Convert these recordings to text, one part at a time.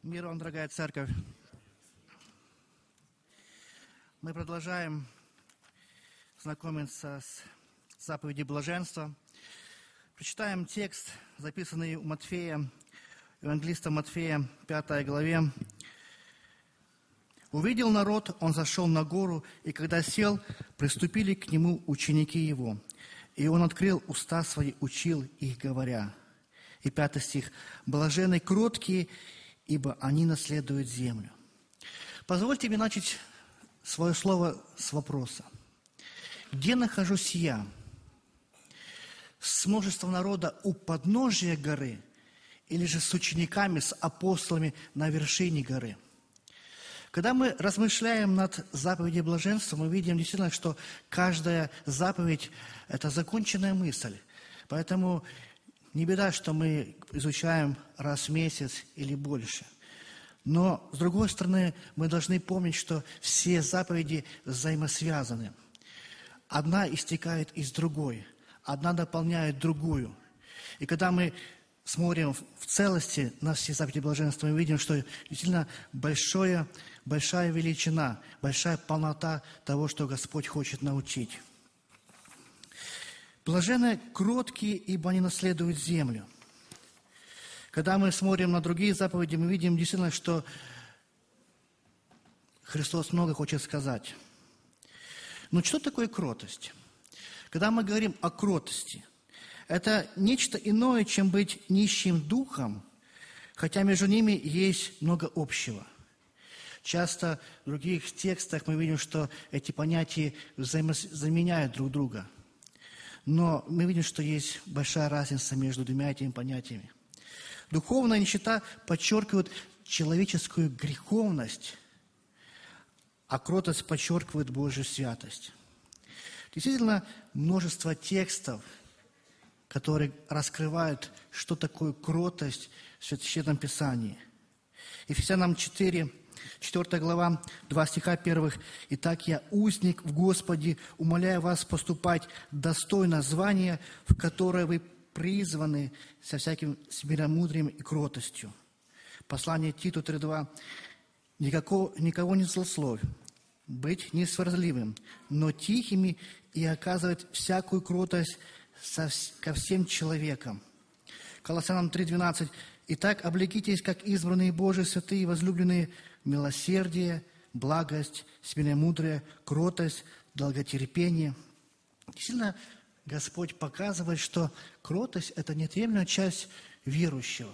Мир вам, дорогая церковь. Мы продолжаем знакомиться с заповедью блаженства. Прочитаем текст, записанный у Матфея, евангелиста Матфея, 5 главе. «Увидел народ, он зашел на гору, и когда сел, приступили к нему ученики его. И он открыл уста свои, учил их, говоря». И 5 стих. «Блаженны кроткие, ибо они наследуют землю». Позвольте мне начать свое слово с вопроса. Где нахожусь я? С множеством народа у подножия горы или же с учениками, с апостолами на вершине горы? Когда мы размышляем над заповедью блаженства, мы видим действительно, что каждая заповедь – это законченная мысль. Поэтому не беда, что мы изучаем раз в месяц или больше. Но, с другой стороны, мы должны помнить, что все заповеди взаимосвязаны. Одна истекает из другой, одна дополняет другую. И когда мы смотрим в целости на все заповеди блаженства, мы видим, что действительно большая величина, большая полнота того, что Господь хочет научить. Блаженны кроткие, ибо они наследуют землю. Когда мы смотрим на другие заповеди, мы видим действительно, что Христос много хочет сказать. Но что такое кротость? Когда мы говорим о кротости, это нечто иное, чем быть нищим духом, хотя между ними есть много общего. Часто в других текстах мы видим, что эти понятия заменяют друг друга. Но мы видим, что есть большая разница между двумя этими понятиями. Духовная нищета подчеркивает человеческую греховность, а кротость подчеркивает Божью святость. Действительно, множество текстов, которые раскрывают, что такое кротость в Священном Писании. Ефесянам 4 глава, 2 стиха 1. «Итак, я, узник в Господе, умоляю вас поступать достойно звания, в которое вы призваны со всяким смиренномудрием и кротостью». Послание Титу 3:2. «Никого не злословь, быть несварливым, но тихими и оказывать всякую кротость ко всем человекам». Колоссянам 3:12. «Итак, облекитесь, как избранные Божии, святые и возлюбленные, милосердие, благость, смиренномудрие, кротость, долготерпение». Действительно, Господь показывает, что кротость – это неотъемлемая часть верующего.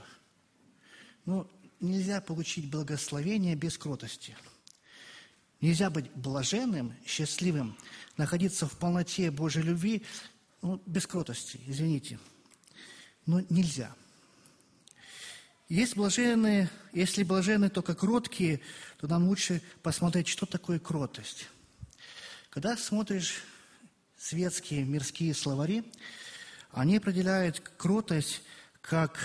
Но нельзя получить благословение без кротости. Нельзя быть блаженным, счастливым, находиться в полноте Божьей любви, без кротости, извините. Но нельзя. Если блаженные только кроткие, то нам лучше посмотреть, что такое кротость. Когда смотришь светские, мирские словари, они определяют кротость как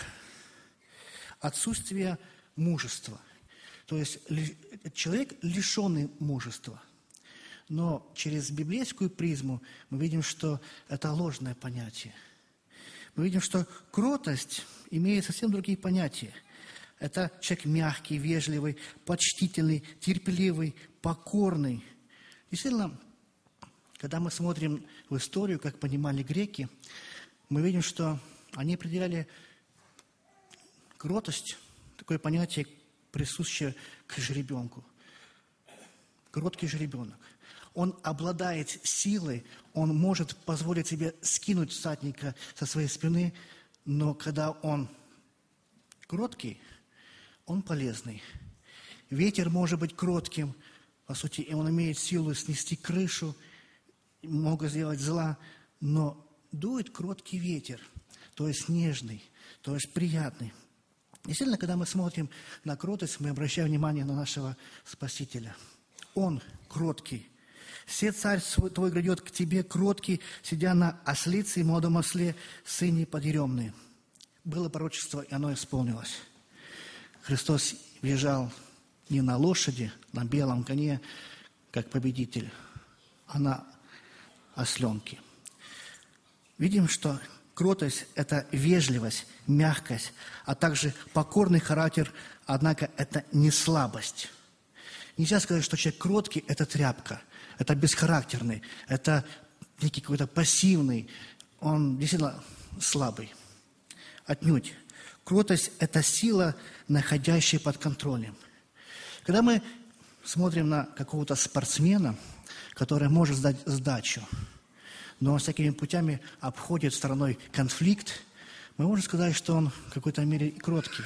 отсутствие мужества. То есть человек лишенный мужества. Но через библейскую призму мы видим, что это ложное понятие. Мы видим, что кротость имеет совсем другие понятия. Это человек мягкий, вежливый, почтительный, терпеливый, покорный. Действительно, когда мы смотрим в историю, как понимали греки, мы видим, что они определяли кротость, такое понятие, присущее к жеребенку. Кроткий жеребенок. Он обладает силой, он может позволить себе скинуть всадника со своей спины, но когда он кроткий, он полезный. Ветер может быть кротким, по сути, и он имеет силу снести крышу, много сделать зла, но дует кроткий ветер, то есть нежный, то есть приятный. Действительно, когда мы смотрим на кротость, мы обращаем внимание на нашего Спасителя. Он кроткий. «Се царь твой грядет к тебе, кроткий, сидя на ослице и молодом осле, сыне подъеремные». Было пророчество, и оно исполнилось. Христос въезжал не на лошади, на белом коне, как победитель, а на осленке. Видим, что Кротость – это вежливость, мягкость, а также покорный характер, однако это не слабость. Нельзя сказать, что человек кроткий – это тряпка, это бесхарактерный, это некий какой-то пассивный, он действительно слабый. Отнюдь. Кротость – это сила, находящая под контролем. Когда мы смотрим на какого-то спортсмена, который может сдать сдачу, но всякими путями обходит стороной конфликт, мы можем сказать, что он в какой-то мере кроткий.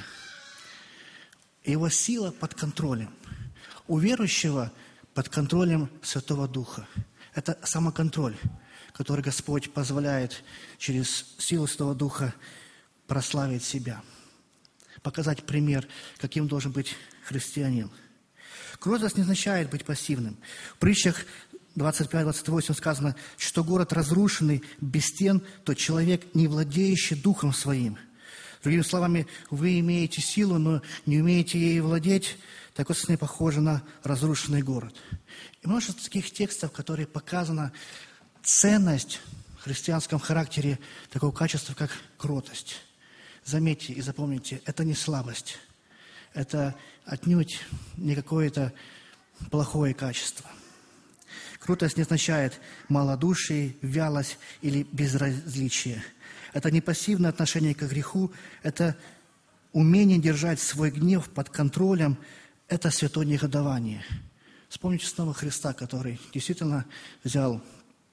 Его сила под контролем. У верующего под контролем Святого Духа. Это самоконтроль, который Господь позволяет через силу Святого Духа прославить себя, показать пример, каким должен быть христианин. Кротость не означает быть пассивным. В притчах 25-28 сказано, что город разрушенный, без стен, то человек, не владеющий духом своим. Другими словами, вы имеете силу, но не умеете ею владеть, так вот, не похоже на разрушенный город. И множество таких текстов, в которых показана ценность в христианском характере такого качества, как кротость. Заметьте и запомните, это не слабость, это отнюдь не какое-то плохое качество. Кротость не означает малодушие, вялость или безразличие. Это не пассивное отношение к греху, это умение держать свой гнев под контролем, это святое негодование. Вспомните снова Христа, который действительно взял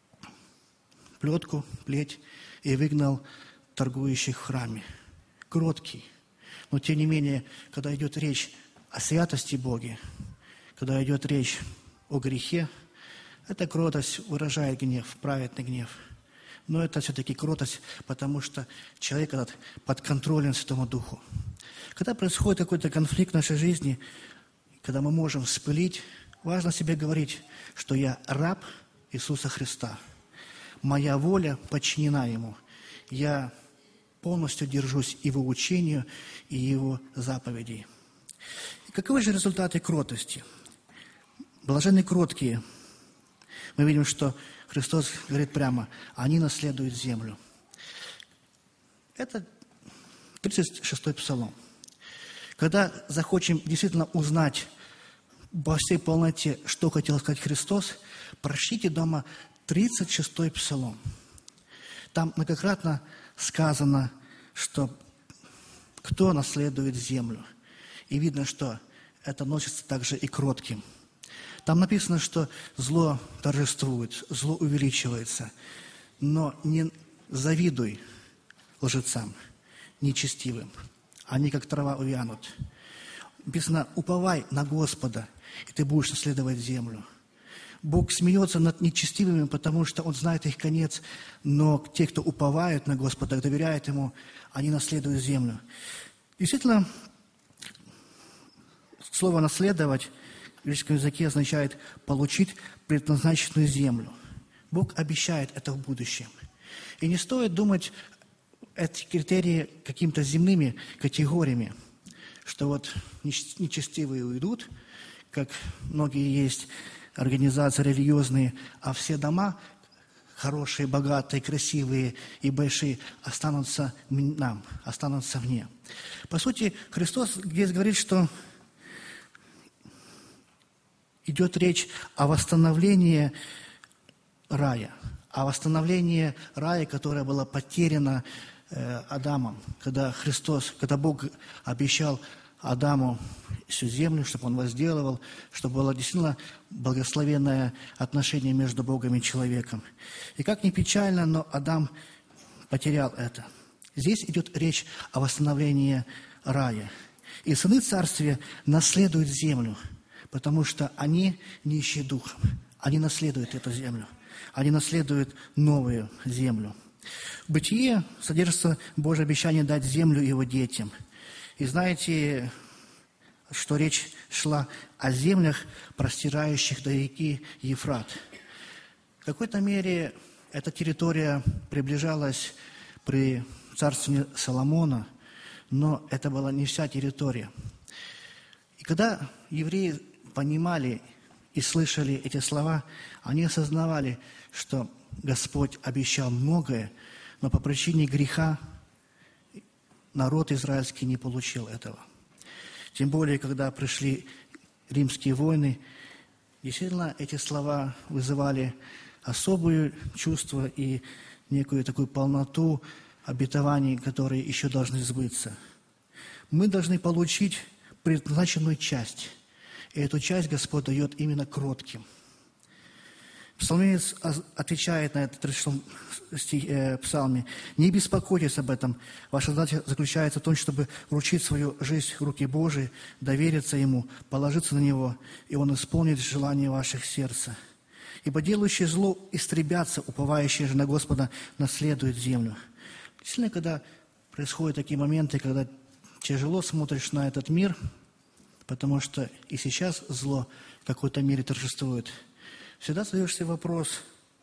плетку, плеть и выгнал торгующих в храме. Кроткий. Но тем не менее, когда идет речь о святости Бога, когда идет речь о грехе, эта кротость выражает гнев, праведный гнев. Но это все-таки кротость, потому что человек этот под контролем Святому Духу. Когда происходит какой-то конфликт в нашей жизни, когда мы можем вспылить, важно себе говорить, что я раб Иисуса Христа. Моя воля подчинена Ему. Я полностью держусь Его учению и Его заповедей. И каковы же результаты кротости? Блаженны кроткие. Мы видим, что Христос говорит прямо, они наследуют землю. Это 36-й псалом. Когда захочем действительно узнать во всей полноте, что хотел сказать Христос, прочтите дома 36-й псалом. Там многократно сказано, что кто наследует землю. И видно, что это относится также и к кротким. Там написано, что зло торжествует, зло увеличивается. Но не завидуй лжецам, нечестивым. Они, как трава, увянут. Написано, уповай на Господа, и ты будешь наследовать землю. Бог смеется над нечестивыми, потому что Он знает их конец, но те, кто уповают на Господа, доверяют Ему, они наследуют землю. Действительно, слово «наследовать» в греческом языке означает «получить предназначенную землю». Бог обещает это в будущем. И не стоит думать эти критерии какими-то земными категориями, что вот нечестивые уйдут, как многие есть организации религиозные, а все дома хорошие, богатые, красивые и большие останутся нам, останутся мне. По сути, Христос здесь говорит, что идет речь о восстановлении рая, о восстановлении рая, которое было потеряно Адамом, когда Бог обещал Адаму всю землю, чтобы он возделывал, чтобы было действительно благословенное отношение между Богом и человеком. И как ни печально, но Адам потерял это. Здесь идет речь о восстановлении рая. И сыны царствия наследуют землю, потому что они нищие духом. Они наследуют эту землю. Они наследуют новую землю. В Бытие содержится Божье обещание дать землю его детям. И знаете, что речь шла о землях, простирающих до реки Ефрат. В какой-то мере эта территория приближалась при царствовании Соломона, но это была не вся территория. И когда евреи понимали и слышали эти слова, они осознавали, что Господь обещал многое, Но по причине греха народ израильский не получил этого. Тем более, когда пришли римские войны, действительно, эти слова вызывали особое чувство и некую такую полноту обетований, которые еще должны сбыться. Мы должны получить предназначенную часть. И эту часть Господь дает именно кротким. Псалмеец отвечает на этот 36 псалме: «Не беспокойтесь об этом. Ваша задача заключается в том, чтобы вручить свою жизнь в руки Божии, довериться Ему, положиться на Него, и Он исполнит желания ваших сердца. Ибо делающие зло истребятся, уповающие же на Господа наследуют землю». Действительно, когда происходят такие моменты, когда тяжело смотришь на этот мир, потому что и сейчас зло в какой-то мере торжествует, всегда задаешь себе вопрос: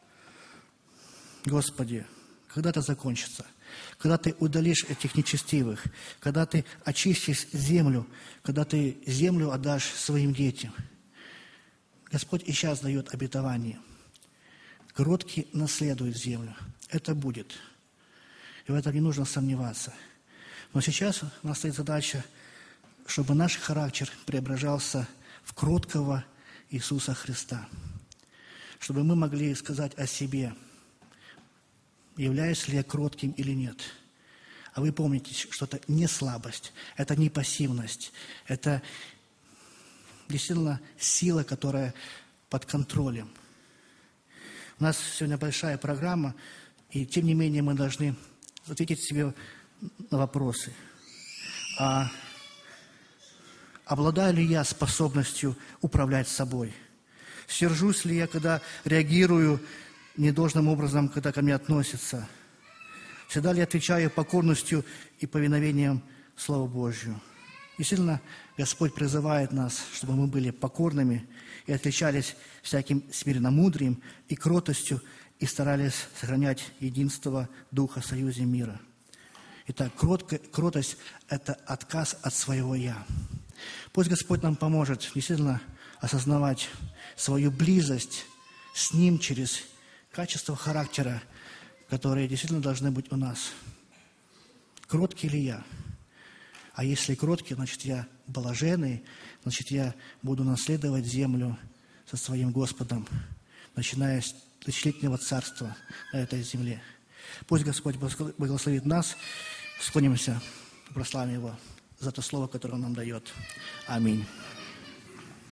Господи, когда это закончится? Когда Ты удалишь этих нечестивых? Когда Ты очистишь землю? Когда Ты землю отдашь своим детям? Господь и сейчас дает обетование. Кроткий наследует землю. Это будет. И в этом не нужно сомневаться. Но сейчас у нас стоит задача, чтобы наш характер преображался в кроткого Иисуса Христа. Чтобы мы могли сказать о себе, являюсь ли я кротким или нет. А вы помните, что это не слабость, это не пассивность, это действительно сила, которая под контролем. У нас сегодня большая программа, и тем не менее мы должны ответить себе на вопросы. А обладаю ли я способностью управлять собой? Сержусь ли я, когда реагирую недолжным образом, когда ко мне относятся? Всегда ли отвечаю покорностью и повиновением Слову Божью? Действительно, Господь призывает нас, чтобы мы были покорными и отличались всяким смиренномудрием и кротостью, и старались сохранять единство Духа в союзе мира. Итак, кротость – это отказ от своего «я». Пусть Господь нам поможет действительно осознавать свою близость с Ним через качества характера, которые действительно должны быть у нас. Кроткий ли я? А если кроткий, значит, я блаженный, значит, я буду наследовать землю со своим Господом, начиная с тысячелетнего царства на этой земле. Пусть Господь благословит нас. Склонимся, прославим Его за то слово, которое Он нам дает. Аминь.